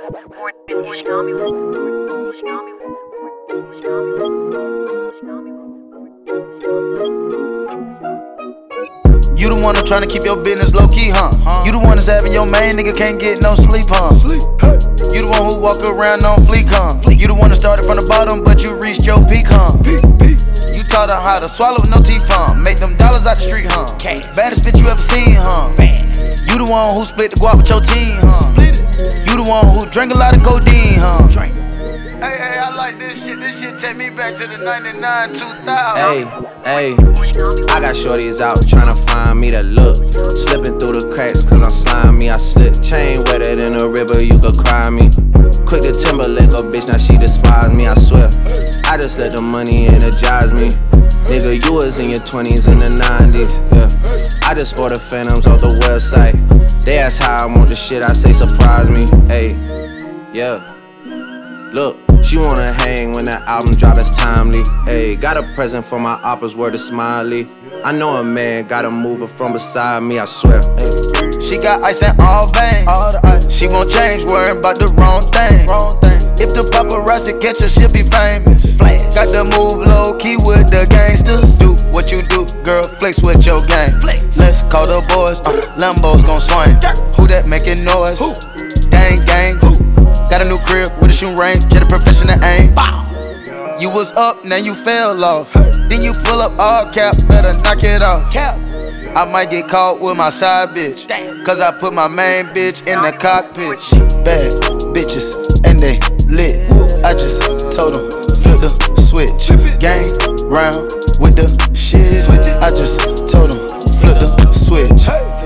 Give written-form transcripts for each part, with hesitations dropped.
You the one that's tryna keep your business low key, huh? You the one that's having your main nigga can't get no sleep, huh? You the one who walk around on fleek, huh? You the one that started from the bottom, but you reached your peak, huh? You taught her how to swallow with no teeth, huh? Make them dollars out the street, huh? Baddest bitch you ever seen, huh? You the one who split the guap with your team, huh? You the one who drank a lot of codeine, huh? Hey, I like this shit. This shit take me back to the 99, 2000. Hey, I got shorties out tryna find me that look. Slipping through the cracks cause I'm slimy. I slip chain wetter than a river, you could cry me. Quick to Timberlake a bitch, now she despise me, I swear. I just let the money energize me. Nigga, you was in your 20s and the 90s, yeah. I just order Phantoms off the website. They ask how I want the shit, I say surprise me. Hey, yeah. Look, she wanna hang when that album drop, it's timely. Hey, got a present for my oppas, word of Smiley. I know a man gotta move her from beside me, I swear. Hey. She got ice in all veins. She won't change, worrying about the wrong thing. If the paparazzi catch her, she'll be famous. Got to move low key with the gangsters. Do what you do, girl, flex with your gang. Let's call the boys, Lambos gon' swing. Who that making noise? Gang. Got a new crib with a shooting range, just a professional aim. You was up, now you fell off. Then you pull up all cap, better knock it off. I might get caught with my side bitch, cause I put my main bitch in the cockpit. Bad bitches, and they lit. I just told them, flip the switch. Gang round with the shit. I just told them, flip the switch.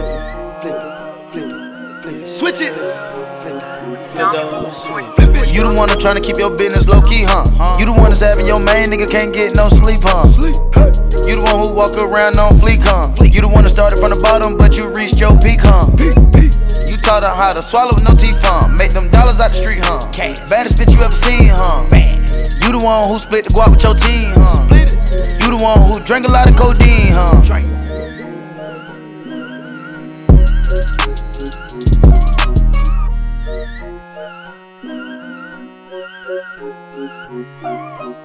Switch it. You the one that's tryna keep your business low key, huh? You the one that's having your main nigga can't get no sleep, huh? You the one who walk around on fleek, huh? You the one that started from the bottom, but you reached your peak, huh? You taught her how to swallow with no teeth, huh? Make them dollars out the street, huh? Baddest bitch you ever seen, huh? You the one who split the guap with your team, huh? You the one who drank a lot of codeine, huh? Thank you.